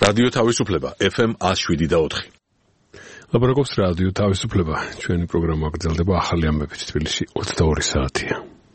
რადიო თავისუფლება FM 107.4. ლაპარაკობს რადიო თავისუფლება. ჩვენი პროგრამა გრძელდება ახალი ამბებით თბილისში 22 საათია.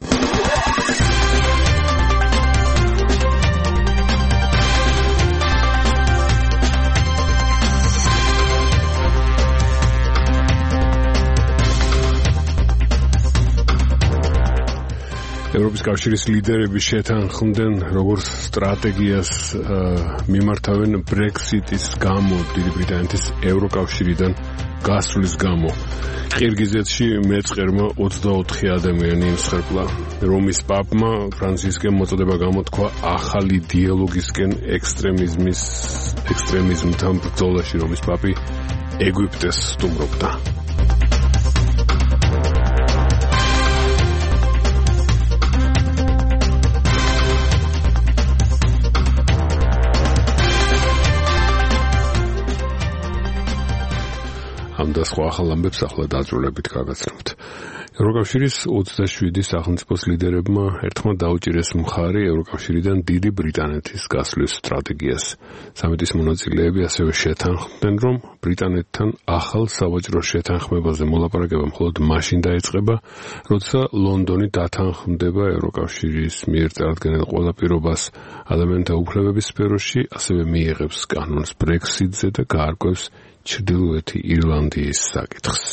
ევროპის კავშირის ლიდერები შეთანხმდნენ, როგორც სტრატეგიას მიმართავენ ბრექსიტის გამო, დიდი ბრიტანეთის ევროკავშირიდან გასვლის გამო. ყირგიზეთში მეწყერმა 24 ადამიანი იმსხერპლა. რომის პაპმა ფრანცისკემ მოწოდება გამოთქვა ახალი დიალოგისკენ ექსტრემიზმთან ბრძოლაში. რომის პაპი ეგვიპტეს სტუმრობდა. და სხვა ახალ ამბებს ახლა დაძრულებით გავაცნობთ. ევროკავშირის 27 სახელმწიფოს ლიდერებმა ერთხმად დაუჭირეს მხარი ევროკავშირიდან დიდი ბრიტანეთის გასვლის სტრატეგიას. სამიტის მონაწილეები ასევე შეთანხმდნენ, რომ ბრიტანეთთან ახალ სავაჭრო შეთანხმებაზე მოლაპარაკება მხოლოდ მაშინ დაიწყება, როცა ლონდონი დათანხმდება ევროკავშირის მიერ წარდგენილ ყველა პირობას ადამიანთა უფლებების სფეროში, ასევე მიიღებს კანონს ბრექსიტზე და გაარკვევს ჩრდილოეთი ირლანდიის საკითხს.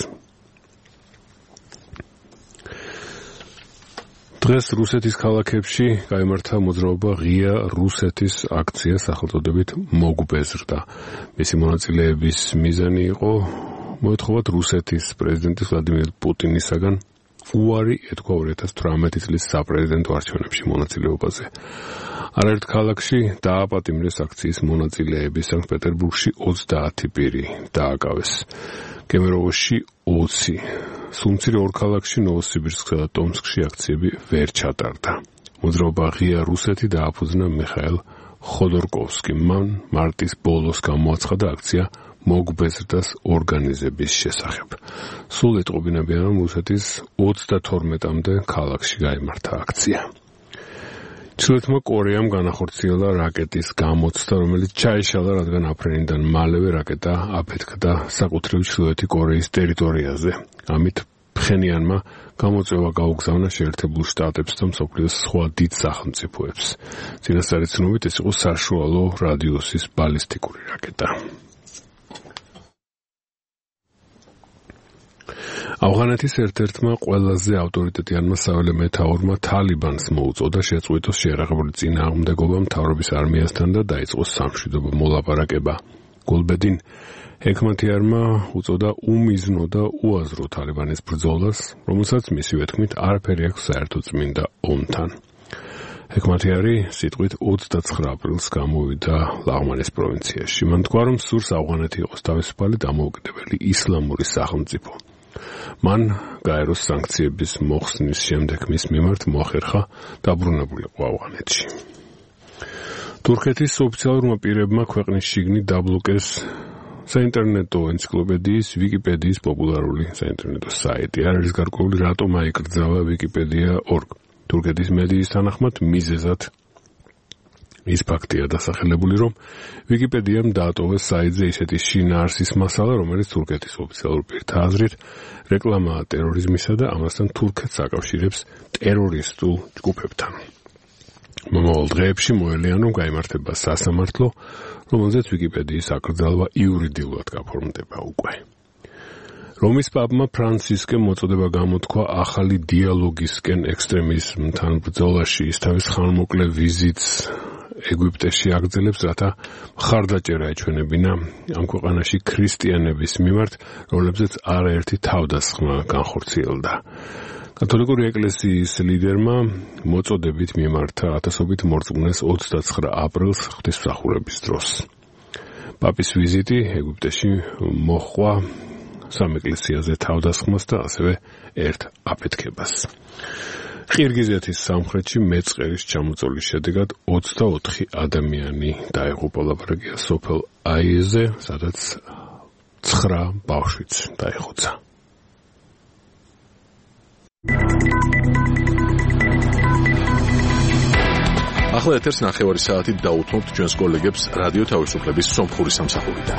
დღეს რუსეთის ქალაქებში გაიმართა მოძრაობა ღია რუსეთის აქცია სახელწოდებით მოგბეზრდა. მისი მონაწილეების მიზანი იყო მოეთხოვათ რუსეთის პრეზიდენტის ვლადიმერ პუტინისაგან უარი ეთქვა 2018 წლის საპრეზიდენტო არჩევნებში მონაწილეობაზე. არაერთ ქალაქში დააპატიმრეს აქციის მონაწილეები. სანქტ-პეტერბურგში 30 პირი დააკავეს. კემეროვოში 20. სუმცირე ორ ქალაქში ნოვოსიბირსკსა და ტომსკში აქციები ვერ ჩატარდა. მოძრაობა ღია რუსეთი დააფუძნა მიხაილ ხოდორკოვსკიმ. მან მარტის ბოლოს გამოაცხადა აქცია მოგბეზრდას ორგანიზების შესახებ. სულ ეტყობინებიან, რომ რუსეთის 32-მდე ქალაქში გაიმართა აქცია. ჩრდილოეთმა კორეამ განახორციელა რაკეტის გამოცდა, რომელიც ჩაიშალა, რადგან აფრენიდან მალევე რაკეტა აფეთქდა საკუთრივ ჩრდილოეთი კორეის ტერიტორიაზე. ამით ფხენიანმა გამოწვევა გაუგზავნა შეერთებულ შტატებს და მსოფლიოს სხვა დიდ სახელმწიფოებს. წინასწარი ცნობით ეს იყო საშუალო რადიუსის ბალისტიკური რაკეტა. ავღანეთის ერთ-ერთმა ყველაზე ავტორიტეტიანმა საველე მეთაურმა თალიბანს მოუწოდა შეწყვიტოს შეერაღებული წინააღმდეგობა მთავრობის არმიასთან და დაიწყოს სამშვიდობო მოლაპარაკება. გულბედინ ჰექმათიარმა უწოდა უმიზნო და უაზრო თალიბანის ბრძოლას, რომელსაც მისივე თქმით არაფერი აქვს საერთო წმინდა ომთან. ჰექმათიარი სიტყვით 29 აპრილს გამოვიდა ლაღმანის პროვინციაში. მან თქვა, რომ სურს ავღანეთი იყოს თავისუფალი დამოუკიდებელი ისლამური სახელმწიფო. მან გაეროს სანქციების მოხსნის შემდეგ მის მიმართ მოახერხა დაბრუნებულიყო ავღანეთში. თურქეთის ოფიციალურმა პირებმა ქვეყნის შიგნით დაბლოკეს საინტერნეტო ენციკლოპედიის ვიკიპედიის პოპულარული საინტერნეტო საიტი. არ არის გარკვეული რატომ აიკრძალა wikipedia.org. თურქეთის მედიის თანახმად მიზეზად ის ფაქტია დასახელებული, რომ ვიკიპედიამ დაატოვეს საიტზე ისეთი შინაარსის მასალა, რომელიც თურქეთის ოფიციალურ პირთა აზრით რეკლამაა ტერორიზმისა და ამასთან თურქეთს აკავშირებს ტერორისტულ ჯგუფებთან. მომავალ დღეებში მოელიან, რომ გაიმართება სასამართლო, რომელზეც ვიკიპედიის აკრძალვა იურიდიულად გაფორმდება უკვე. რომის პაპმა ფრანცისკემ მოწოდება გამოთქვა ახალი დიალოგისკენ ექსტრემიზმთან ბრძოლაში. ის თავის ხანმოკლე ვიზიტს ეგვიპტეში აგრძელებს, რათა მხარდაჭერა ეჩვენებინა ამ ქვეყანაში ქრისტიანების მიმართ, რომლებზეც არაერთი თავდასხმა განხორციელდა. კათოლიკური ეკლესიის ლიდერმა მოწოდებით მიმართა ათასობით მორწმუნეს 29 აპრილს ღვთისმსახურების დროს. პაპის ვიზიტი ეგვიპტეში მოჰყვა სამ ეკლესიაზე თავდასხმას და ასევე ერთ აფეთქებას. ყირგიზეთის სამხრეთში მეწყერის ჩამოწოლის შედეგად 24 ადამიანი დაიღუპა. ლაპარაკია სოფელ აიეზე, სადაც 9 ბავშვიც დაიხოცა. ახლა ეთერს 9 საათით დაუთმობთ ჩვენს კოლეგებს რადიო თავისუფლების სომხური სამსახურიდან.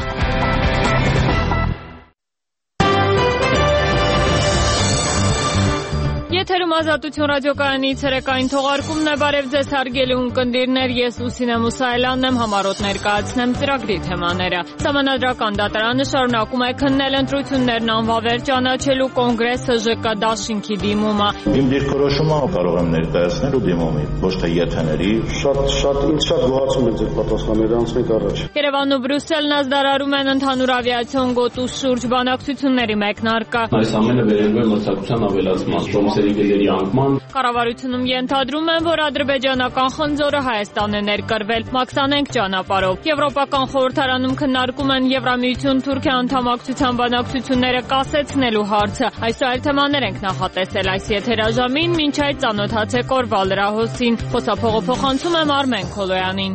Եթերում ազատություն ռադիոկայանի ցերեկային թողարկումն է, բարև ձեզ հարգելի ունկնդիրներ, ես Լուսինե Մուսայելյանն եմ, համառոտ ներկայացնեմ ծրագրի թեմաները։ Սահմանադրական դատարանը շարունակում է քննել ընտրություններն անվավեր ճանաչելու կոնգրես ՀԺԿ դաշինքի դիմումը։ Իմ դիրքորոշումը կարող եմ ներկայացնել ու դիմումի, ոչ թե եթեների։ Շատ գոհացում եմ ձեր պատասխանները, անցնենք առաջ։ Երևանն ու Բրյուսելն ազդարարում են ընդհանուր ավիացիոն գոտու շուրջ բանակցությունների մեկնարկը։ Այս ամենը վերաբերում է մրցակցության ավելացման, Կառավարությունում ենթադրում են, որ ադրբեջանական խնձորը Հայաստան է ներկրվել մաքսանենք ճանապարհով։ Եվրոպական խորհրդարանում քննարկում են Եվրամիություն Թուրքիա անդամակցության բանակցությունները կասեցնելու հարցը։ Այսօր այլ թեմաներ ենք նախատեսել այս եթերաժամին, մինչ այդ ծանոթացեք օրվա լրահոսին։ Խոսափողը փոխանցում եմ Արմեն Քոլոյանին։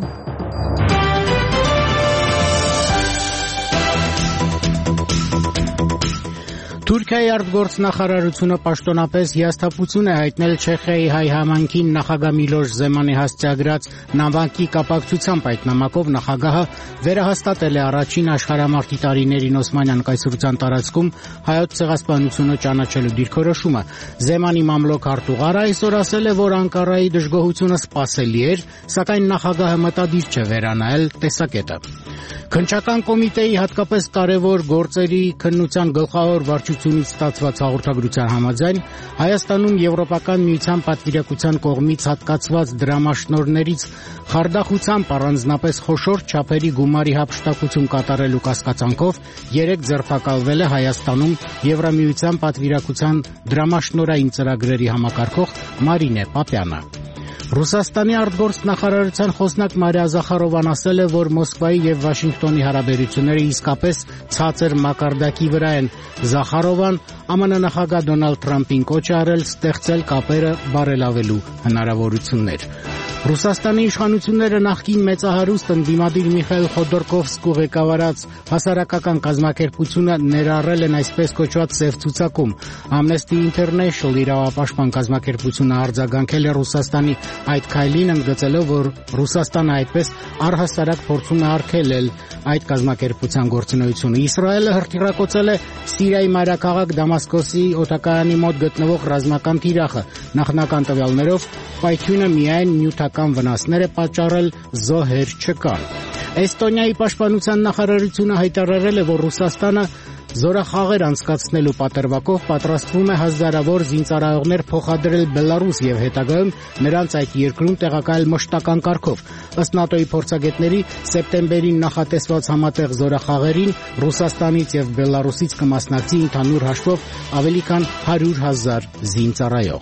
Թուրքիայի արտգործնախարարությունը պաշտոնապես հիասթափություն է հայտնել Չեխիայի հայ համայնքին նախագահ Միլոշ Զեմանի հասցեագրած նավակի կապակցությամբ այդ նամակով նախագահը վերահաստատել է առաջին աշխարհամարտի տարիներին Օսմանյան կայսրության տարածքում հայոց ցեղասպանությունը ճանաչելու դիրքորոշումը։ Զեմանի մամլոք արտուղարը այսօր ասել է, որ Անկարայի դժգոհությունը սպասելի էր, սակայն նախագահը մտադիր չէ վերանայել տեսակետը։ Քննչական կոմիտեի հատկապես կարևոր գործերի քննության գլխավոր վարչությունից ստացված հաղորդագրության համաձայն Հայաստանում Եվրոպական միության պատվիրակության կողմից հատկացված դրամաշնորհներից խարդախությամբ առանձնապես խոշոր չափերի գումարի հափշտակություն կատարելու կասկածանքով 3 ձերբակալվել է Հայաստանում Եվրամիության պատվիրակության դրամաշնորհային ծրագրերի համակարգող Մարինե Պապյանը։ Ռուսաստանի արտգործնախարարության խոսնակ Մարիա Զախարովան ասել է, որ Մոսկվայի եւ Վաշինգտոնի հարաբերությունները իսկապես ցածր մակարդակի վրա են։ Զախարովան ԱՄՆ նախագահ Դոնալդ Թրամփին կոչ է արել ստեղծել կապերը բարելավելու հնարավորություններ։ Ռուսաստանի իշխանությունները նախկին մեծահարուստ ընդդիմադիր Միխայիլ Խոդորկովսկու ղեկավարած հասարակական կազմակերպությունը ներառել են այսպես կոչված սև ցուցակում։ Amnesty International իրավապաշտպան կազմակերպությունը արձագանքել է Ռուսաստանի այդ քայլին, ընդգծելով, որ Ռուսաստանը այդպես առհասարակ փորձում է արգելել այդ կազմակերպության գործունեությունը։ Իսրայելը հրթիռակոծել է Սիրիայի մայրաքաղաք Դամասկոսի օդակայանի մոտ գտնվող ռազմական թիրախը։ Նախնական տվյալներով պայթյունը միայն նյութական վնասներ է պատճառել, զոհեր չկան։ Էստոնիայի պաշտպանության նախարարությունը հայտարարել է, որ Ռուսաստանը զորախաղեր անցկացնելու պատրվակով պատրաստվում է հազարավոր զինծառայողներ փոխադրել Բելարուս եւ հետագայում նրանց այդ երկրում տեղակայել մշտական կարգով։ Ըստ ՆԱՏՕ-ի փորձագետների սեպտեմբերին նախատեսված համատեղ զորախաղերին Ռուսաստանից եւ Բելարուսից կմասնակցի ընդհանուր հաշվով ավելի քան 100,000 զինծառայող։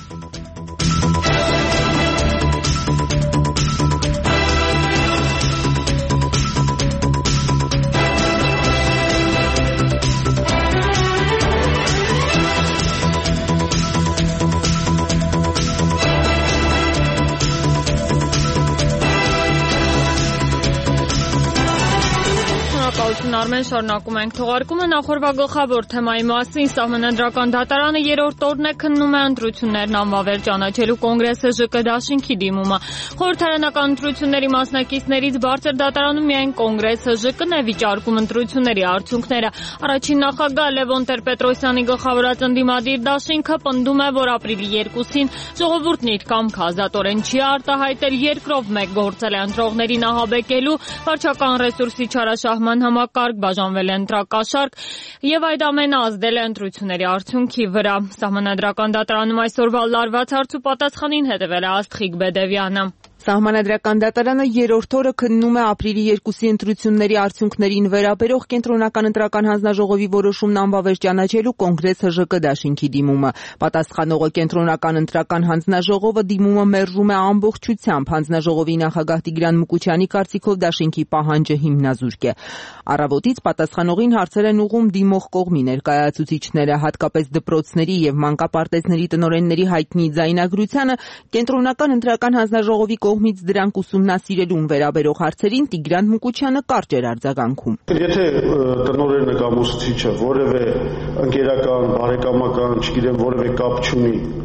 Արմեն, շարունակում ենք թողարկումը նախորդ գլխավոր թեմայի մասին։ Սահմանադրական դատարանը երրորդ օրն է քննում է ընտրություններն անվավեր ճանաչելու կոնգրես ՀԺԿ դաշինքի դիմումը։ Խորհրդարանական ընտրությունների մասնակիցներից բարձր դատարանում միայն կոնգրես ՀԺԿ-ն է վիճարկում ընտրությունների արդյունքները։ Առաջին նախագահ Լևոն Տեր-Պետրոսյանի գլխավորած ընդդիմադիր դաշինքը պնդում է, որ ապրիլի 2-ին ժողովուրդն իր կամքը ազատորեն չի արտահայտել, երկրով մեկ գործել է ընտրողներին ահաբեկելու, վարչական ռեսուրսի չարաշահման համակարգ, բաժանվել է ընտրակաշարք եւ այդ ամենը ազդել է ընտրությունների արդյունքի վրա։ Սահմանադրական դատարանում այսօրվա լարված հարց ու պատասխանին հետևել է Աստղիկ Բեդևյանը։ Սահմանադրական դատարանը երրորդ օրը քննում է ապրիլի 2-ի ընտրությունների արդյունքներին վերաբերող կենտրոնական ընտրական հանձնաժողովի որոշումն անվավեր ճանաչելու կոնգրես ՀԺԿ դաշինքի դիմումը։ Պատասխանողը կենտրոնական ընտրական հանձնաժողովը դիմումը մերժում է ամբողջությամբ։ Հանձնաժողովի նախագահ Տիգրան Մուկուչյանի կարծիքով դաշինքի պահանջը հիմնազուրկ է։ Առավոտից պատասխանողին հարցեր են ուղղում դիմող կողմի ներկայացուցիչները, հատկապես դպրոցների եւ մանկապարտեզների տնօրենների հայտնի ձայնագրությանը կենտրոնական ընտրական հանձնաժողովի կողմից դրանք ուսումնասիրելուն վերաբերող հարցերին Տիգրան Մուկուչյանը կարճ էր արձագանքում։ Եթե տնօրենը կամ ուսուցիչը որևէ ընկերական, բարեկամական, չգիտեմ, որևէ կապ չունի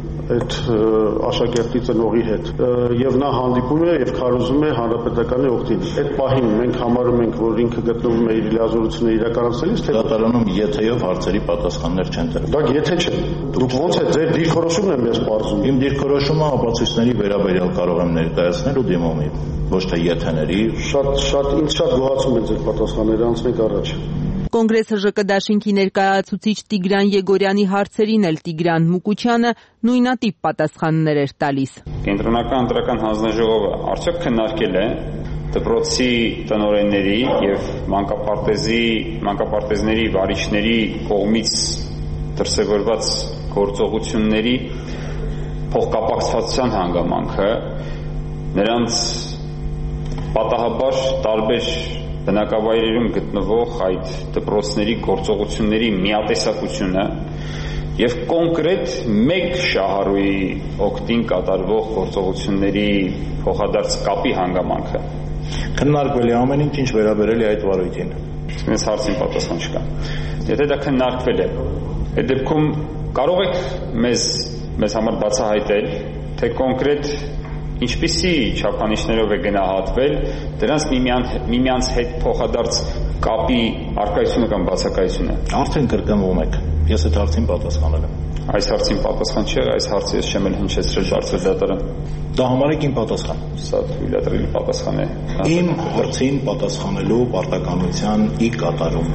այդ աշակերտի ծնողի հետ եւ նա հանդիպում է եւ քարոզում է հանրապետականի օգտին։ Այդ պահին մենք համարում ենք, որ ինքը գտնվում է իր լիազորությունը իրականացնելիս, թե դատարանում եթեով հարցերի պատասխաններ չեն տրվում։ Դա եթե չէ։ Դուք ո՞նց է ձեր դիրքորոշումն է մեզ բարձում։ Իմ դիրքորոշումը ապացույցների վերաբերյալ կարող եմ ներկայացնել ու դիմումի, ոչ թե եթեների։ Ինձ շատ գոհացում է ձեր պատասխանները, անցնենք առաջ։ Կոնգրես ՀԺԿ դաշինքի ներկայացուցիչ Տիգրան Եգորյանի հարցերին էլ Տիգրան Մուկուչյանը նույնատիպ պատասխաններ էր տալիս։ Կենտրոնական ընտրական հանձնաժողովը արդյոք քննարկել է դպրոցի տնօրենների եւ մանկապարտեզների վարիչների կողմից դրսևորված գործողությունների փոխկապակցվածության հանգամանքը, նրանց պատահաբար տարբեր բնակավայրերում գտնվող այդ դպրոցների գործողությունների միատեսակությունը եւ կոնկրետ մեկ շահառուի օգտին կատարվող գործողությունների փոխադարձ կապի հանգամանքը քննարկվել է ամեն ինչ վերաբերել է այդ վարույթին։ Այս հարցին պատասխան չկա։ Եթե դա քննարկվել է, այդ դեպքում կարող եք մեզ համար բացահայտել, թե կոնկրետ ինչպիսի չափանիշներով է գնահատվել դրանց միմյանց հետ փոխադարձ կապի արկայությունը կամ բացակայությունը։ Արդեն կրկնվում եք։ Ես այդ հարցին պատասխանել եմ։ Այս հարցին պատասխան չէ, այս հարցը ես չեմ հնչեցրել բարձր դատարան։ Դա համարեք իմ պատասխան։ Սա թույլատրելի պատասխան է։ Իմ հարցին պատասխանելու պարտականության ի կատարում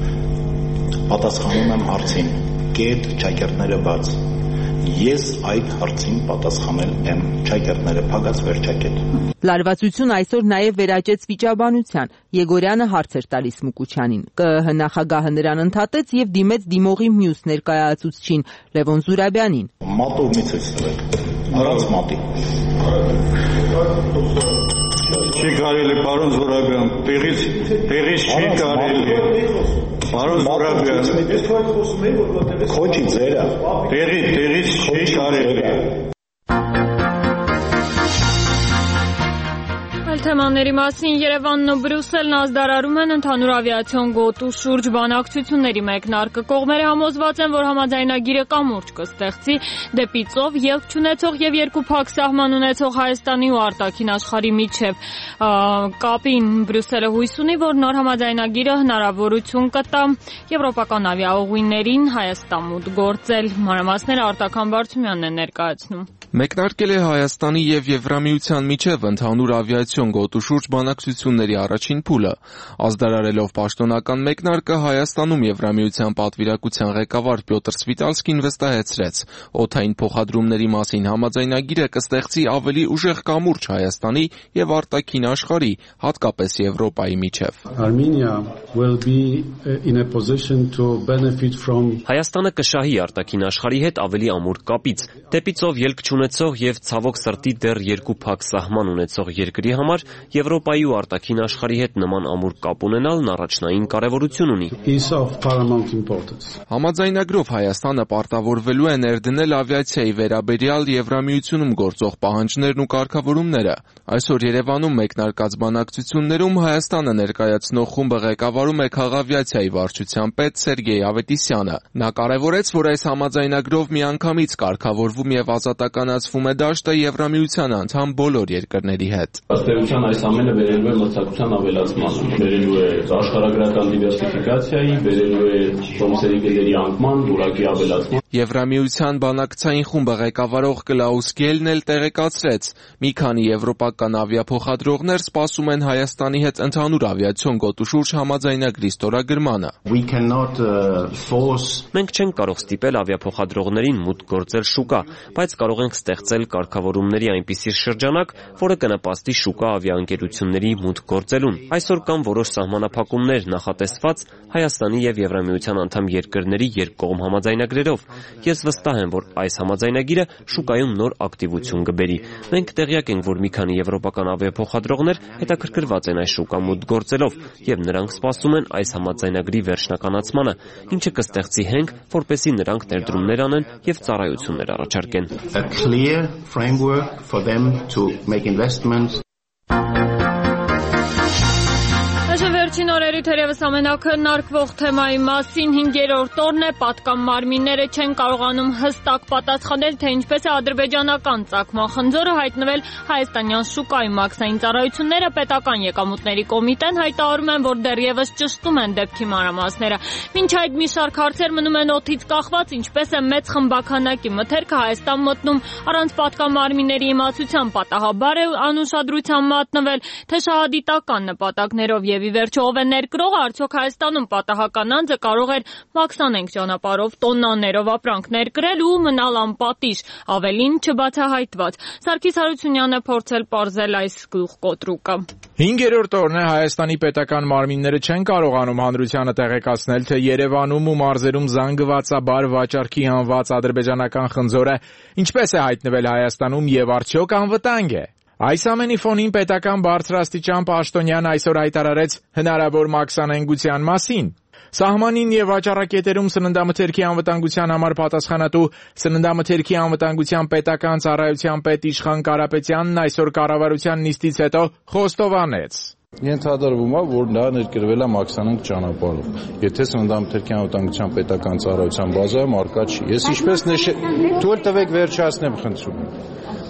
պատասխանում եմ հարցին։ Կետ ճակերտները բաց։ Ես այդ հարցին պատասխանել եմ, ճակերտները փակած վերջակետ։ Լարվածություն այսօր նաև վերաճեց վիճաբանության։ Եգորյանը հարց էր տալիս Մուկուչյանին։ ԿԸՀ նախագահը նրան ընդհատեց եւ դիմեց դիմողի մյուս ներկայացուցչին Լևոն Զուրաբյանին։ Մատովից է ստվել։ Առանց մատի։ Չի կարելի, պարոն Զուրաբյան, տեղից չի կարելի։ Պարոն Զուրաբյան, քոչի ձերը։ Տեղից չի կարելի։ Թեմաների մասին Երևանն ու Բրյուսելն ազդարարում են ընդհանուր ավիացիոն գոտու շուրջ բանակցությունների մեկնարկը։ Կողմերը համոզված են, որ համաձայնագիրը կամուրջ կստեղծի դեպի ծով ելք չունեցող եւ երկու փակ սահման ունեցող Հայաստանի ու արտաքին աշխարհի միջև կապին Բրյուսելը հույս ունի, որ նոր համաձայնագիրը հնարավորություն կտա եվրոպական ավիաուղիներին Հայաստան մուտք գործել։ Մանրամասները Արտական Բարդումյանն է ներկայացնում։ Մեկնարկել է Հայաստանի եւ Եվրամիության միջև ընդհանուր ավիացիոն գոտու շուրջ բանակցությունների առաջին փուլը։ Ազդարարելով պաշտոնական մեկնարկը Հայաստանում Եվրամիության պատվիրակության ղեկավար Պյոտր Սվիտալսկին վստահեցրեց, օդային փոխադրումների մասին համաձայնագիրը կստեղծի ավելի ուժեղ կամուրջ Հայաստանի եւ արտաքին աշխարհի, հատկապես Եվրոպայի միջև։ Հայաստանը կշահի արտաքին աշխարհի հետ ավելի ամուր կապից, դեպի ծով ելք չունեցող եւ ցավոք սրտի դեռ երկու փակ սահման ունեցող երկրի համար Եվրոպայի ու արտաքին աշխարհի հետ նման ամուր կապ ունենալն առաջնային կարևորություն ունի։ Համաձայնագրով Հայաստանը պարտավորվելու է ներդնել ավիացիայի վերաբերյալ Եվրամիությունում գործող պահանջներն ու կարգավորումները։ Այսօր Երևանում մեկնարկած բանակցություններում Հայաստանը ներկայացնող խումբը ղեկավարում է քաղավիացիայի վարչության պետ Սերգեյ Ավետիսյանը։ Նա կարևորեց, որ այս համաձայնագրով միանգամից կարգավորվում եւ ազատականացվում է դաշտը Եվրամիության անդամ բոլոր երկրների հետ։ Ըստ էության այս ամենը վերելու է մրցակցության ավելացման, վերելու է աշխարհագրական դիվերսիֆիկացիայի, վերելու է տոմսերի գների անկման, որակի ավելացման։ Եվրամիության բանակցային խումբը ղեկավարող Կլաուս Գելն էլ տեղեկացրեց, մի քանի եվրոպական ավիափոխադրողներ սպասում են Հայաստանի հետ ընդհանուր ավիացիոն գոտու շուրջ համաձայնագրի ստորագրմանը։ Մենք չենք կարող ստիպել ավիափոխադրողներին մուտք գործել շուկա, բայց կարող ենք ստեղծել կարգավորումների այնպիսի շրջանակ, որը կնպաստի շուկա ավիաընկերությունների մուտք գործելուն։ Այսօր կան որոշ սահմանափակումներ նախատեսված Հայաստանի եւ Եվրամիության անդամ երկրների երկկողմ համաձայնագրերով։ Ես վստահ եմ, որ այս համաձայնագիրը շուկայում նոր ակտիվություն կբերի։ Մենք տեղյակ ենք, որ մի քանի եվրոպական ավիափոխադրողներ հետաքրքրված են այս շուկա մուտք գործելով եւ նրանք սպասում են այս համաձայնագրի վերջնականացմանը, ինչը կստեղծի հենք, որպեսզի նրանք ներդրումներ անեն եւ ծառայություններ առաջարկեն։ Վերջին օրերի թերևս ամենակննարկվող թեմայի մասին 5-րդ օրն է, պատկան մարմինները չեն կարողանում հստակ պատասխանել, թե ինչպես է ադրբեջանական ծագման խնձորը հայտնվել հայաստանյան շուկայում։ Մաքսային ծառայությունները պետական եկամուտների կոմիտեն հայտարարում են, որ դեռևս ճշտում են դեպքի մանրամասները։ Մինչ այդ մի շարք հարցեր մնում են օդից կախված, ինչպես է մեծ խմբականակի մթերքը Հայաստան մտնում առանց պատկան մարմինների իմացության, պատահաբար է անուշադրության մատնվել, թե շահադիտական նպատակներով եւ ի վերջո ով է ներկրողը, արդյոք Հայաստանում պատահական անձը կարող էր մաքսանենգ ճանապարհով տոննաներով ապրանք ներկրել ու մնալ անպատիժ, ավելին չբացահայտված։ Սարգիս Հարությունյանը փորձել պարզել այս գլուխկոտրուկը։ 5-րդ օրն է Հայաստանի պետական մարմինները չեն կարողանում հանրությանը տեղեկացնել, թե Երևանում ու մարզերում զանգվածաբար վաճառքի հանված ադրբեջանական խնձորը ինչպես է հայտնվել Հայաստանում եւ արդյոք անվտանգ է։ Այս ամենի ֆոնին պետական բարձրաստիճան պաշտոնյան այսօր հայտարարեց հնարավոր մաքսանենգության մասին։ Սահմանին եւ վաճառակետերում սննդամթերքի անվտանգության համար պատասխանատու սննդամթերքի անվտանգության պետական ծառայության պետ Իշխան Կարապետյանն այսօր կառավարության նիստից հետո խոստովանեց. Ենթադրվում է, որ նա ներկրվել է մաքսանենգ ճանապարհով։ Եթե սննդամթերքի անվտանգության պետական ծառայության բազայում արկա չի։ Ես ինչպես թույլ տվեք վերջացնեմ, խնդրում եմ։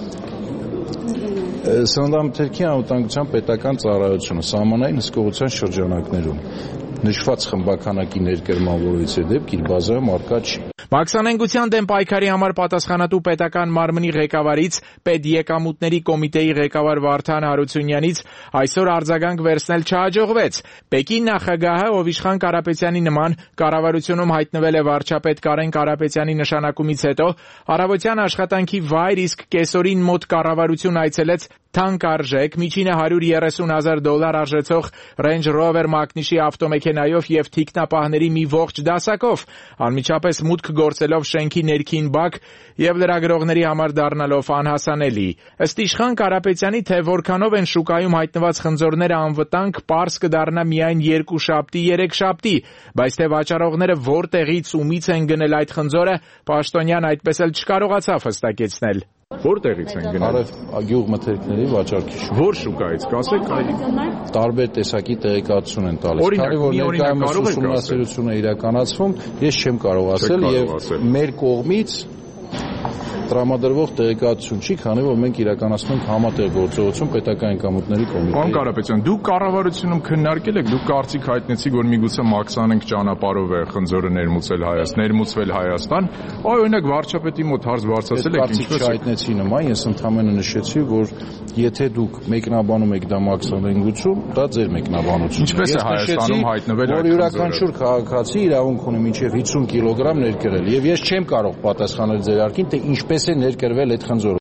Սննդամթերքի անվտանգության պետական ծառայությունը սահմանային հսկողության շրջանակներում նշված խմբականակի ներկրման որից է դեպք իր բազայում արկա չի։ Մաքսանենգության դեմ պայքարի համար պատասխանատու պետական մարմնի ղեկավարից պետեկամուտների կոմիտեի ղեկավար Վարդան Հարությունյանից այսօր արձագանք վերցնել չհաջողվեց։ Պեկին նախագահը, ով Իշխան Կարապետյանի նման կառավարությունում հայտնվել է վարչապետ Կարեն Կարապետյանի նշանակումից հետո, առավոտյան աշխատանքի վայր, իսկ կեսօրին մոտ կառավարություն այցելեց թանկարժեք միջինը $130,000 արժեցող Range Rover մակնիշի ավտոմեքենայով եւ թիկնապահների մի ողջ դասակով, անմիջապես մուտք գործելով շենքի ներքին բակ եւ լրագրողների համար դառնալով անհասանելի։ Ըստ Իշխան Կարապետյանի, թե որքանով են շուկայում հայտնված խնձորները անվտանգ, պարզ կդառնա միայն 2 շաբթի, 3 շաբթի, բայց թե վաճառողները որտեղից ումից են գնել այդ խնձորը, պաշտոնյան այդպես էլ չկարողացավ հստակեցնել։ Որտեղից են գնել։ Գյուղ մթերքների վաճառքի շուկա։ Որ շուկայից, կասեք այլ։ Տարբեր տեսակի տեղեկատվություն են տալիս։ Քանի որ ներկայումս ուսումնասիրություն է իրականացվում, ես չեմ կարող ասել եւ մեր կողմից տրամադրվող տեղեկատվություն չի, քանի որ մենք իրականացնում ենք համատեղ գործողություն պետական եկամուտների կոմիտեի։ Պարոն Կարապետյան, դուք կառավարությունում քննարկել եք, դուք կարծիք հայտնեցիք, որ միգուցե մաքսանենգ ճանապարհով է խնձորը ներմուծվել Հայաստան, օրինակ վարչապետի մոտ հարց բարձրացել եք, ինչպես հայտնեցի նման, ես ընդհանրապես նշեցի, որ եթե դուք մեկնաբանում եք դա մաքսանենգություն, դա ձեր մեկնաբանությունն է։ Ինչպես է Հայաստանում հայտնվել այդ խնձորը։ Որ յուրաքանչյուր քաղաքացի իրավունք ունի մինչև 50 կիլոգրամ ներկրել, եւ ես չեմ կարող պատասխանել ձեր հարցին, թե ինչպես է ներկրվել այդ խնձորը։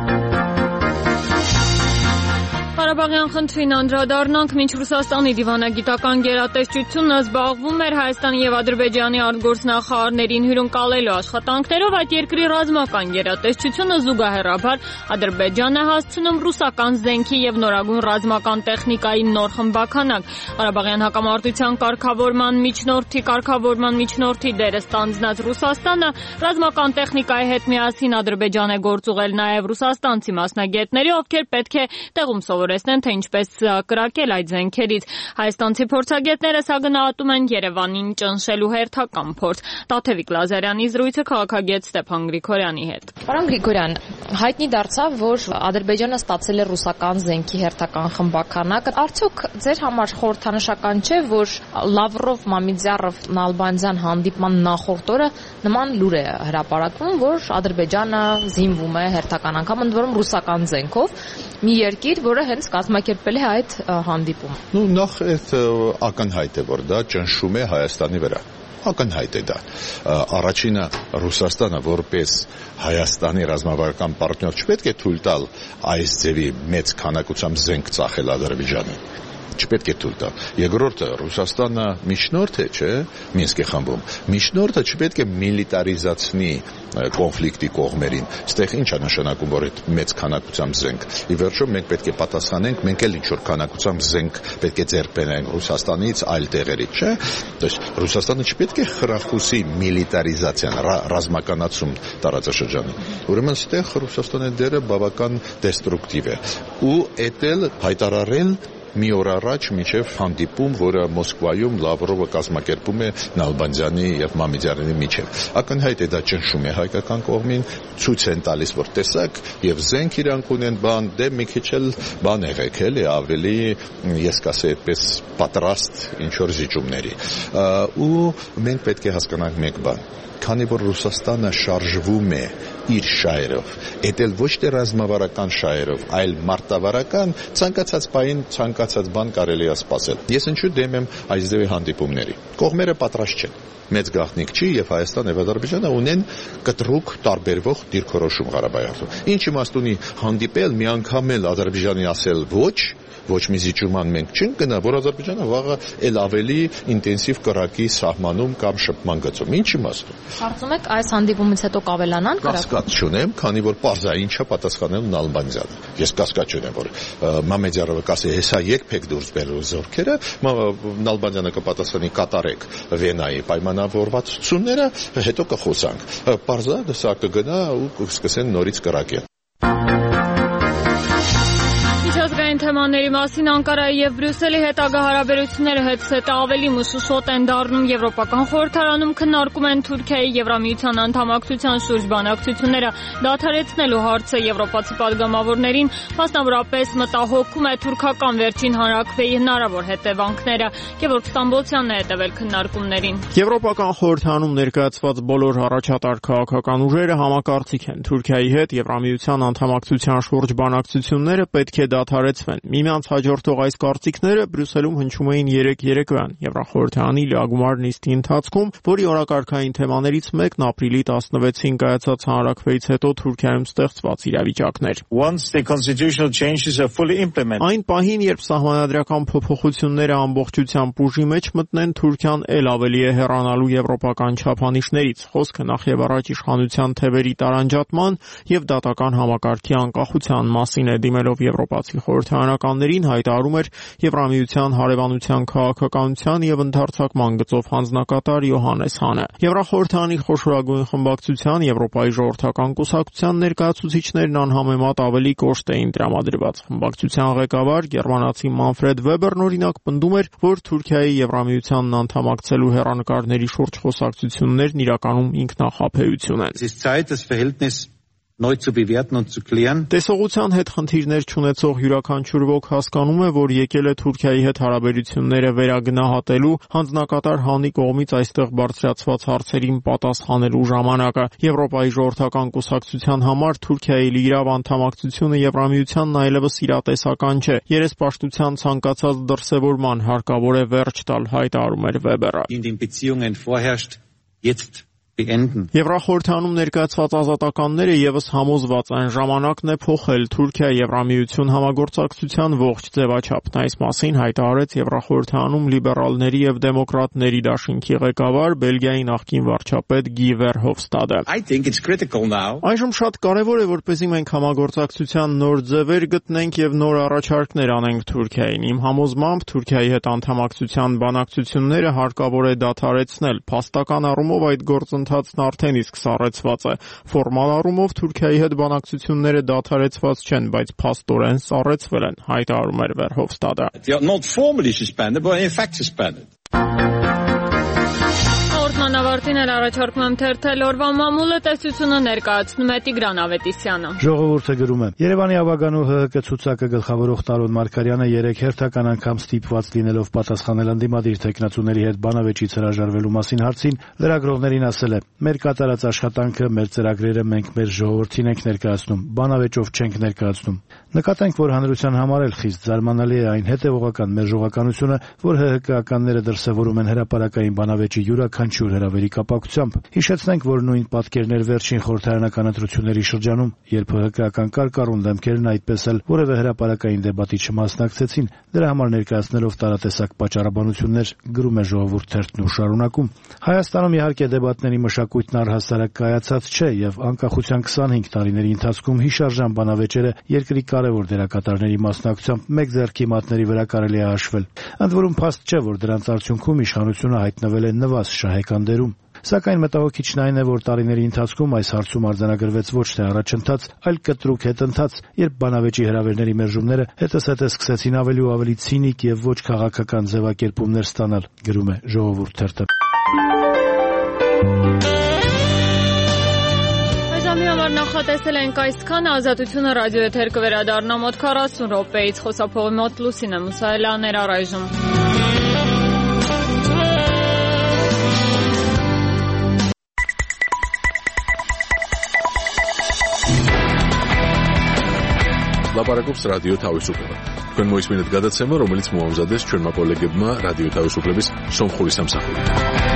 Ղարաբաղյան խնդրին անդրադառնանք, մինչ Ռուսաստանի դիվանագիտական գերատեսչությունը զբաղվում էր Հայաստանի եւ Ադրբեջանի արտգործնախարարներին հյուրընկալելու աշխատանքներով, այդ երկրի ռազմական գերատեսչությունը զուգահեռաբար Ադրբեջան է հասցնում ռուսական զենքի եւ նորագույն ռազմական տեխնիկայի նոր խմբականակ։ Ղարաբաղյան հակամարտության կարգավորման միջնորդի դերը ստանձնած Ռուսաստանը ռազմական տեխնիկայի հետ միասին Ադրբեջան է գործ ուղղել նաեւ ռուսաստանցի մասնագետների, ովքեր պետք է տեղում սովորեցնեն, թե ինչպես կրակել այդ զենքերից։ Հայաստանցի փորձագետները սա գնահատում են Երևանին ճնշելու հերթական փորձ։ Տաթևիկ Լազարյանի զրույցը քաղաքագետ Ստեփան Գրիգորյանի հետ։ Պարոն Գրիգորյան, հայտնի դարձավ, որ Ադրբեջանը ստացել է ռուսական զենքի հերթական խմբականակ։ Արդյոք ձեր համար խորհրդանշական չէ, որ Լավրով, Մամիդյարով, Նալբանդյան հանդիպման նախորդ օրը նման լուր է հրապարակվում, որ Ադրբեջանը զինվում է հերթական անգամ, ընդ որում ռուսական զենքով, մի երկիր, որը հենց կազմակերպել է այդ հանդիպում։ Նախ այդ ակնհայտ է, որ դա ճնշում է Հայաստանի վրա։ Ակնհայտ է դա։ Առաջինը Ռուսաստանը որպես Հայաստանի ռազմավարական պարտներ չպետք է թույլ տալ այս ձևի մեծ քանակությամբ զենք ծախել Ադրբեջանին։ Չպետք է թույլ տալ։ Երկրորդը Ռուսաստանը միջնորդ է, չէ՞, Մինսկի խմբում։ Միջնորդը չպետք է միլիտարիզացնի կոնֆլիկտի կողմերին։ Այստեղ ինչ է նշանակում, որ այդ մեծ քանակությամբ զենք։ Ի վերջո մենք պետք է պատասխանենք, մենք էլ ինչ-որ քանակությամբ զենք պետք է ձեռք բերենք Ռուսաստանից, այլ տեղերից, չէ՞։ Դες Ռուսաստանը չպետք է խրախուսի միլիտարիզացիան, ռազմականացում տարածաշրջանում։ Ուրեմն այստեղ Ռուսաստանի դերը բավական դեստրուկտիվ է։ Ու էդ էլ հայտարարել մի օր առաջ մինչև հանդիպում, որը Մոսկվայում Լավրովը կազմակերպում է Նալբանդյանի եւ Մամեդյարյանի միջև։ Ակնհայտ է դա ճնշում է հայկական կողմին, ցույց են տալիս, որ տեսակ եւ զենք իրանք ունեն բան, դե մի քիչ էլ բան եղեք, էլի ավելի, ես կասեի այդպես, պատրաստ ինչ որ զիջումների։ Ու մենք պետք է հասկանանք մեկ բան. քանի որ Ռուսաստանը շարժվում է իր շահերով, էդ էլ ոչ թե ռազմավարական շահերով, այլ մարտավարական, ցանկացած պահին ցանկացած բան կարելի է սպասել։ Ես ինչու դեմ եմ այս ձևի հանդիպումների։ Կողմերը պատրաստ չեն։ Մեծ գաղտնիք չի եւ Հայաստան եւ Ադրբեջանը ունեն կտրուկ տարբերվող դիրքորոշում Ղարաբաղի հարցում։ Ինչ իմաստ ունի հանդիպել մի անգամ էլ Ադրբեջանի ասել ոչ մի զիջման մենք չենք գնա, որ Ադրբեջանը վաղը էլ ավելի ինտենսիվ կրակի սահմանում կամ շփման գծում։ Ինչ իմաստ։ Կարծում եք այս հանդիպումից հետո կավելանան կրակը։ Կասկած չունեմ, քանի որ պարզային չէ պատասխանել Նալբանդյանը։ Ես կասկած չունեմ, որ Մամեդյարովը կասի, հեսա եկեք դուրս բերելու զորքերը, Նալբանդյանը կպատասխանի կատարեք Վենայի պայմանավորվածությունները, հետո կխոսանք։ Պարզա սա կգնա ու կսկսեն նորից կրակել։ Միջազգային թեմաների մասին Անկարայի եւ Բրյուսելի հետագա հարաբերությունները հետսետը ավելի մշուշոտ են դառնում։ Եվրոպական խորհրդարանում քննարկում են Թուրքիայի Եվրամիության անդամակցության շուրջ բանակցությունները դադարեցնելու հարցը։ Եվրոպացի падգամավորներին մասնավորապես մտահոգում է թուրքական վերջին հանրաքվեի հնարավոր հետևանքները։ Գևորգ Ստամբոլցյանն է հետևել քննարկումներին։ Եվրոպական խորհրդարանում ներկայացված բոլոր առաջատար քաղաքական ուժերը համակարծիք են։ Թուրքիայի հետ Եվրամիության անդամակցության շուրջ բանակցությունները պետք է դադարեցվեն։ Միմյանց հաջորդող այս կարծիքները Բրյուսելում հնչում էին երեկվան Եվրախորհրդարանի լիագումար նիստի ընթացքում, որի օրակարգային թեմաներից մեկն ապրիլի 16-ին կայացած հանրաքվեից հետո Թուրքիայում ստեղծված իրավիճակն էր։ Այն պահին, երբ սահմանադրական փոփոխությունները ամբողջությամբ ուժի մեջ մտնեն, Թուրքիան ել ավելի է հեռանալու եվրոպական չափանիշներից։ Խոսքը նախ եւ առաջ իշխանության թևերի տարանջատման եւ դատական համակարգի անկախության մասին է։ Դիմելով եվրոպացի խորհրդարանականներին հայտարարում էր Եվրամիության հարևանության քաղաքականության եւ ընդարձակման գծով հանձնակատար Յոհանես Հանը։ Եվրախորհրդարանի խոշորագույն խմբակցության Եվրոպայի ժողովրդական կուսակցության ներկայացուցիչներն անհամեմատ ավելի կոշտ էին տրամադրված։ Խմբակցության ղեկավար գերմանացի Մանֆրեդ Վեբերն օրինակ պնդում էր, որ Թուրքիայի Եվրամիությանն անդամակցելու հեռանկարների շուրջ խոսակցություններն իրականում ինքնախաբեություն են։ Տեսողության հետ խնդիրներ չունեցող յուրաքանչյուր ոք հասկանում է, որ եկել է Թուրքիայի հետ հարաբերությունները վերագնահատելու, հանձնակատար Հանի կողմից այստեղ բարձրացված հարցերին պատասխանելու ժամանակը։ Եվրոպայի ժողովրդական կուսակցության համար Թուրքիայի լիիրավ անդամակցությունը Եվրամիությանն այլևս իրատեսական չէ։ Երեսպաշտության ցանկացած դրսևորման հարկավոր է վերջ տալ, հայտարարում էր Վեբերը։ Եվրախորհրդարանում ներկայացված ազատականները եւս համոզված են, ժամանակն է փոխել Թուրքիա-Եվրամիություն համագործակցության ողջ ձևաչափն։ Այս մասին հայտարարեց Եվրախորհրդարանում լիբերալների եւ դեմոկրատների դաշինքի ղեկավար Բելգիայի նախկին վարչապետ Գի Վերհովստադը։ Այժմ շատ կարեւոր է, որպեսզի մենք համագործակցության նոր ձևեր գտնենք եւ նոր առաջարկներ անենք Թուրքիային։ Իմ համոզմամբ Թուրքիայի հետ անդամակցության բանակցությունները հարկավոր է դադարեցնել։ Փաստական առումով այդ գործընթացն արդեն իսկ սառեցված է։ Ֆորմալ առումով Թուրքիայի հետ բանակցությունները դադարեցված չեն, բայց փաստորեն սառեցվել են, հայտարարում էր Վերհովստադը։ Ավարտին էլ առաջարկում եմ թերթել օրվա մամուլը, տեսությունը ներկայացնում է Տիգրան Ավետիսյանը։ Ժողովուրդը գրում է. Երևանի ավագանու ՀՀԿ ցուցակը գլխավորող Տարոն Մարգարյանը 3 հերթական անգամ ստիպված լինելով պատասխանել ընդդիմադիր տեխնացուների հետ բանավեճից հրաժարվելու մասին հարցին, լրագրողներին ասել է. «Մեր կատարած աշխատանքը, մեր ծրագրերը մենք մեր ժողովրդին ենք ներկայացնում, բանավեճով չենք ներկայացնում»։ Նկատենք, որ հանրության համար էլ խիստ զարմանալի է այն հետևողական մերժողականությունը, որ ՀՀԿ-ականները դրսևորում են հրապարակային բանավեճի յուրաքանչյուր հրավերի կապակցությամբ։ Հիշեցնենք, որ նույն պատկերն էր վերջին խորհրդարանական ընտրությունների շրջանում, երբ ՀՀԿ-ական կարկառուն դեմքերն այդպես էլ որևէ հրապարակային դեբատի չմասնակցեցին, դրա համար ներկայացնելով տարատեսակ պատճառաբանություններ, գրում է Ժողովուրդ թերթն ու շարունակում։ Հայաստանում իհարկե դեբատների մշակույթն առհասարակ կայացած չէ եւ անկախության 25 տարիների ընթացքում հիշարժան բանավեճերը երկրի կարևոր դերակատարների մասնակցությամբ մեկ ձեռքի մատների վրա կարելի է հաշվել։ Ընդ որում փաստ չէ, որ դրանց արդյունքում իշխանությունը հայտնվել է նվազ շահեկան դերում։ Սակայն մտահոգիչն այն է, որ տարիների ընթացքում այս հարցում արձանագրվեց ոչ թե առաջընթաց, այլ կտրուկ հետընթաց, երբ բանավեճի հրավերների մերժումները հետզհետե սկսեցին ավելի ու ավելի ցինիկ եւ ոչ քաղաքական ձևակերպումներ ստանալ, գրում է Ժողովուրդ թերթը։ Համար նախատեսել ենք այսքան, Ազատությունը ռադիոեթեր կվերադառնա մոտ 40 րոպեից, խոսափողի մոտ Լուսինե Մուսայելյանն էր առայժմ։ Լապարակობს ռադիո Თავისუფლება։ Თქვენ მოისმინეთ გადაცემა, რომელიც მოამზადეს ჩვენმა კოლეგებმა რადიო თავისუფლების სომხური სამსახურით.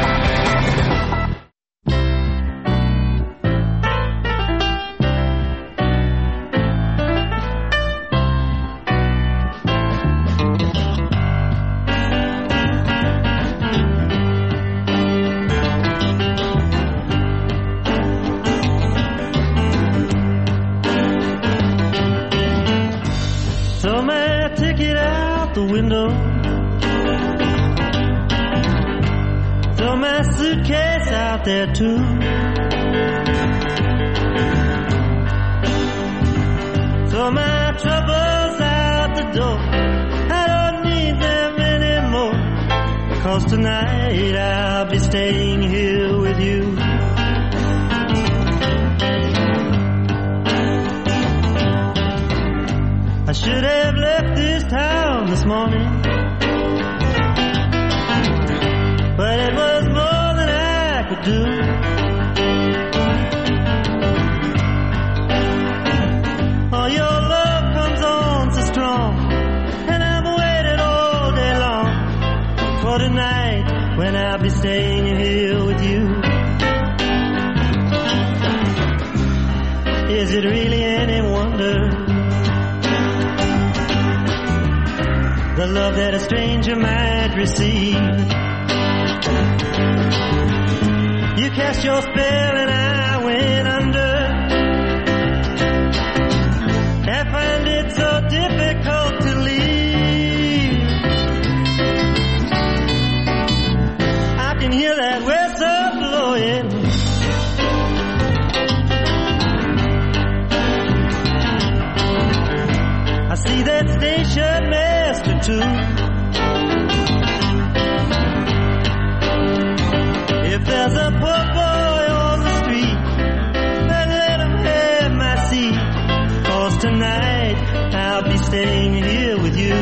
There too. Throw my troubles out the door. I don't need them anymore. 'Cause tonight I'll be staying here with you. I should have left this town this morning, but it was more than I could do. Oh, your love comes on so strong, and I've waited all day long for tonight when I'll be staying here with you. Is it really any wonder the love that a stranger might receive? You cast your spell and I went under. I find it so difficult to leave. I can hear that whistle blowing. I see that station master too. If there's a poor boy on the street, then let him have my seat. 'Cause tonight I'll be staying here with you.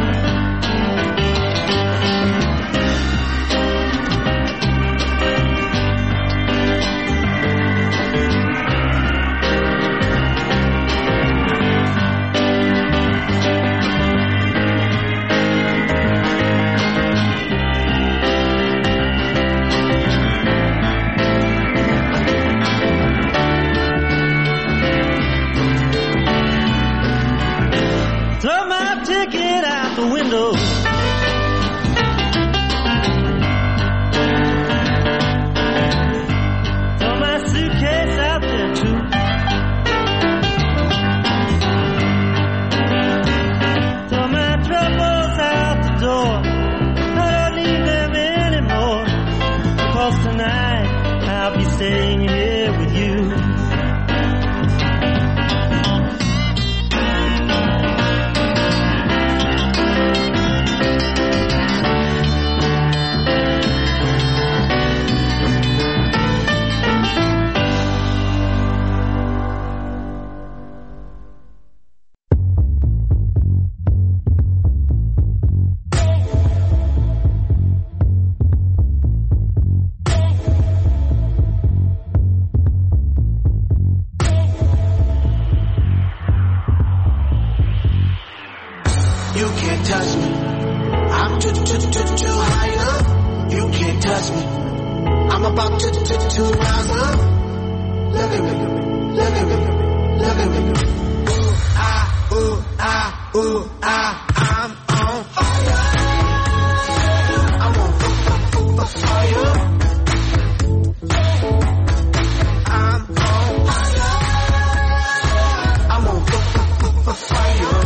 Ticket out the window. Throw my suitcase out there too. Throw my troubles out the door. I don't need them anymore. 'Cause tonight I'll be staying here with you. You can't touch me. I'm too high up. You can't touch me. I'm about to rise up. Look at me, look at me, look at me. Ooh, I'm on fire. I'm on fire. I'm on fire. I'm on fire.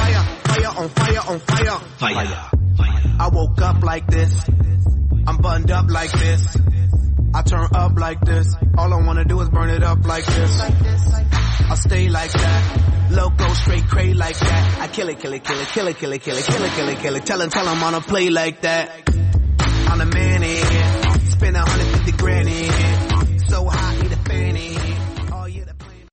On fire. I woke up like this. I'm buttoned it up like this. I turn up like this. All I wanna do is burn it up like this. I stay like that. Loco, straight cray like that. I kill it, kill it, kill it, kill it, kill it, kill it, kill it, kill it, kill it. Tell him I'ma play like that. I'm the man in here. Spend 150 grand in here. So hot, need a fan in here. Oh yeah, the plan.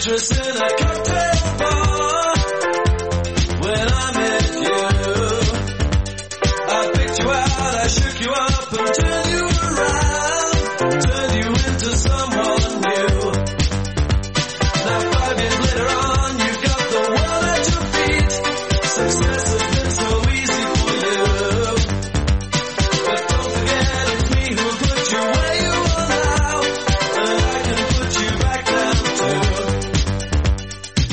waitress in a cocktail bar. When I met you, I picked you out, I shook you up and turned you around, turned you into someone new. Now 5 years later on, you've got the world at your feet. Success has been so easy for you. But don't forget it's me who put you where you are now, and I can put you back down too.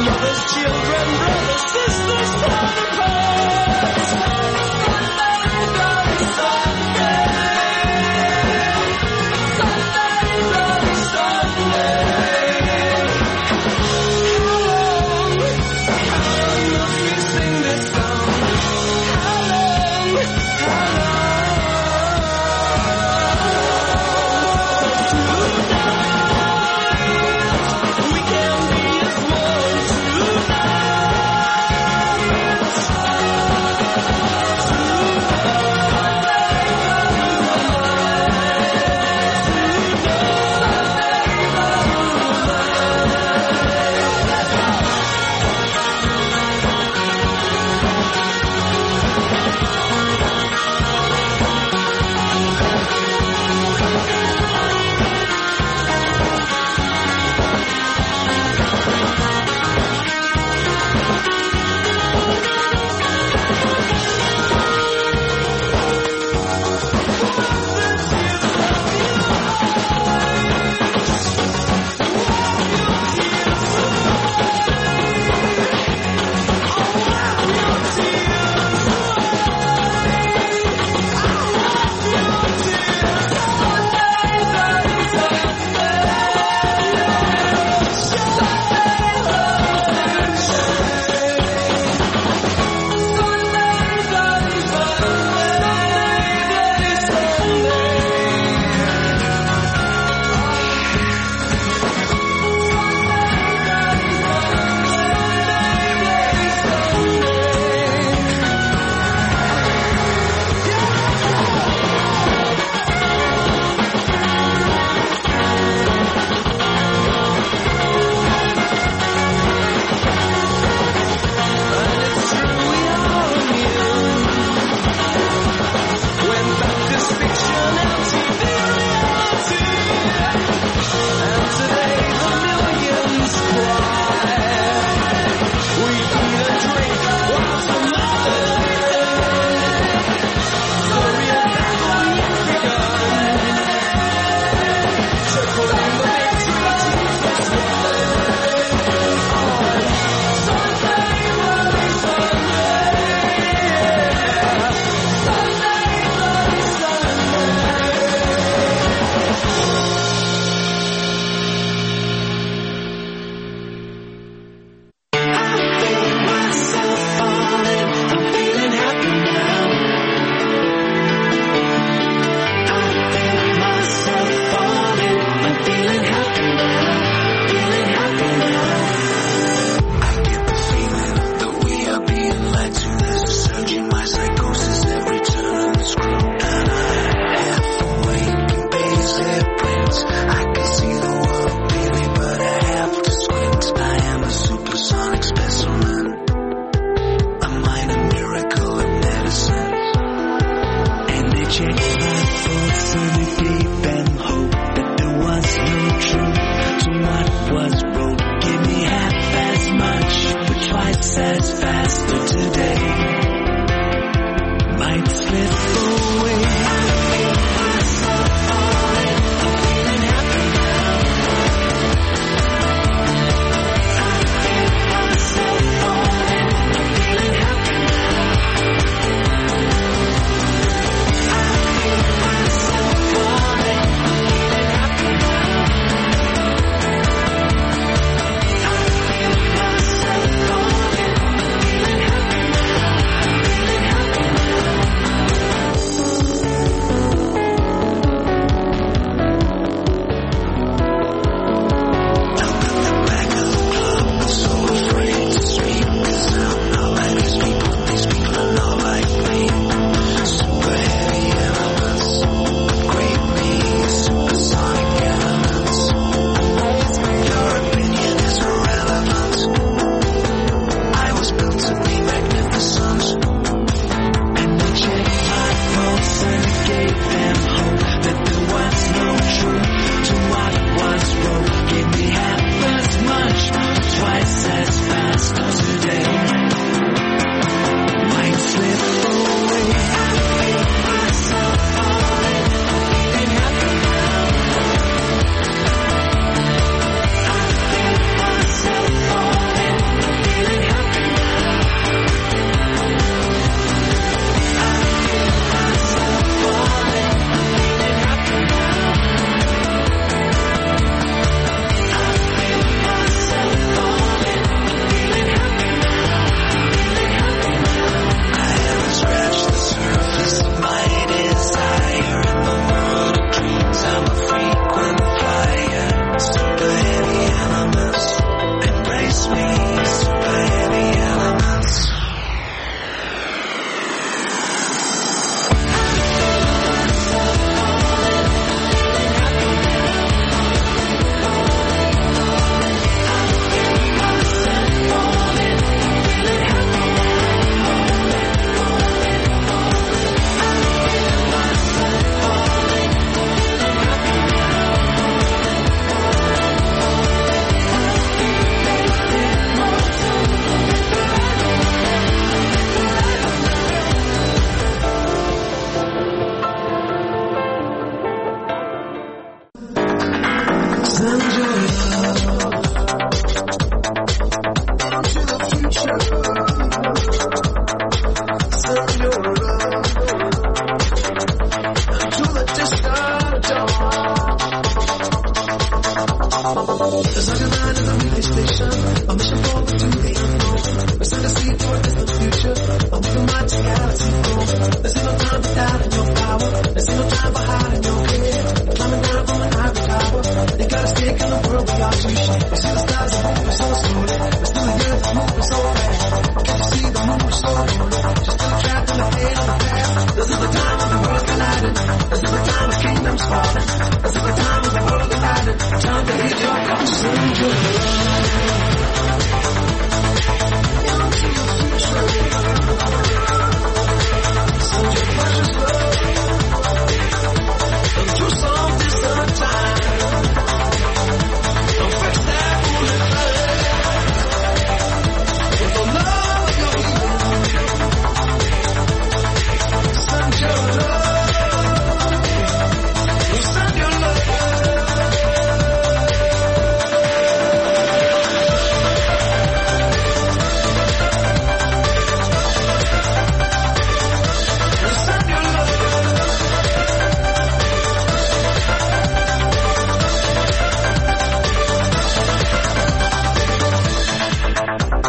Mothers, children, brothers, sisters, torn apart. Sunday, bloody Sunday. Sunday, bloody Sunday. How long must we sing this song? How long? We can be as one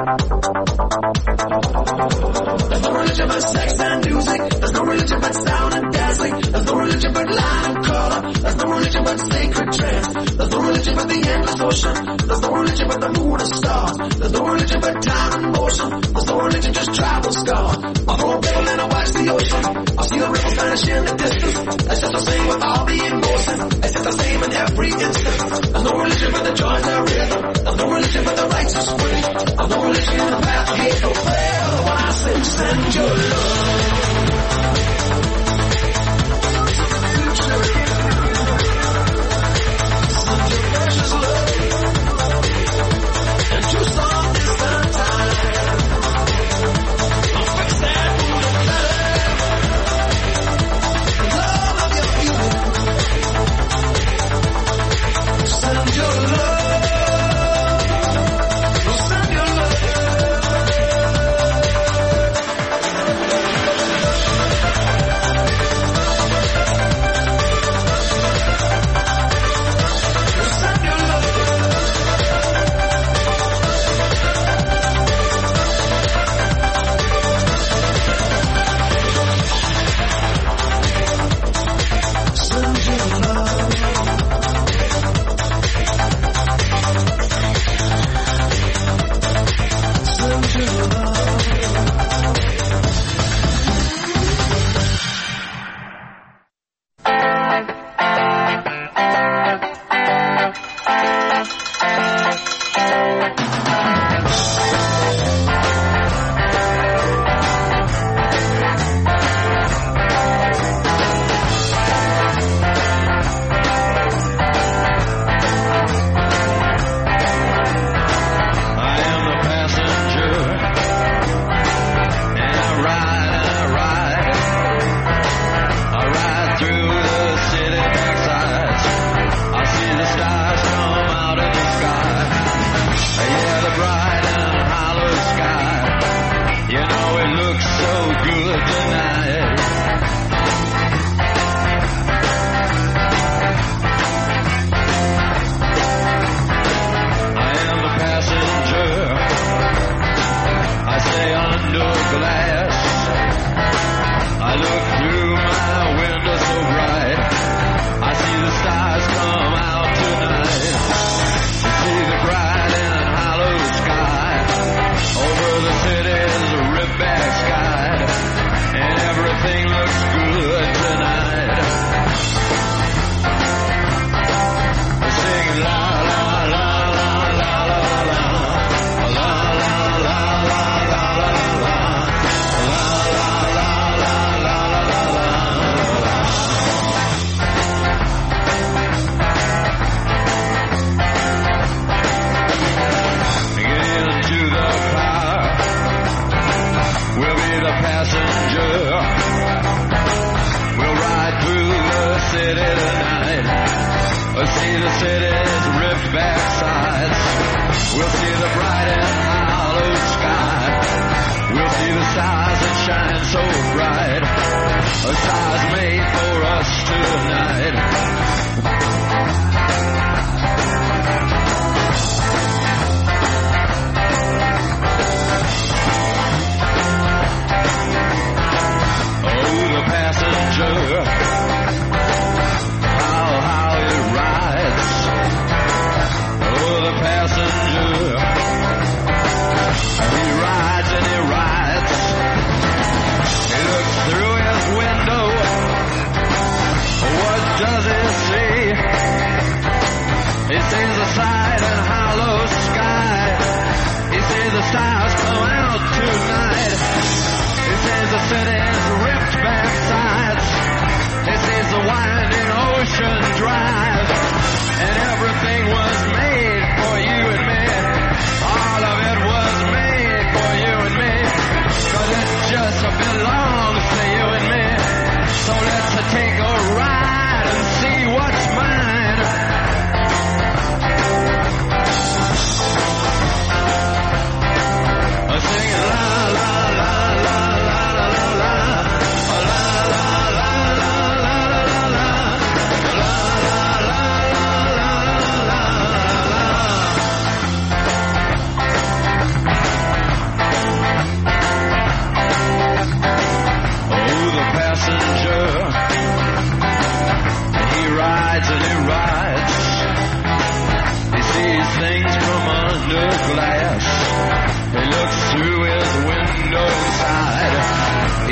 There's no religion but sex and music. There's no religion but sound and dancing. There's no religion but line and color. There's no religion but sacred trance. There's no religion but the endless ocean. There's no religion but the moon and stars. There's no religion but time and motion. There's no religion, just travel scars. I'll throw a barrel and I'll watch the ocean. I'll see the ripples vanish in the distance. It's just the same with all the emotions. It's just the same in every instant. There's no religion but the joy and the rhythm. There's no religion but the righteous way. There's no religion in the path of hate or prayer. When I say send your love.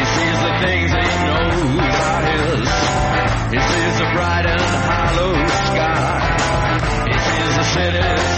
sees the things he knows are his. He sees the bright and hollow sky. He sees the city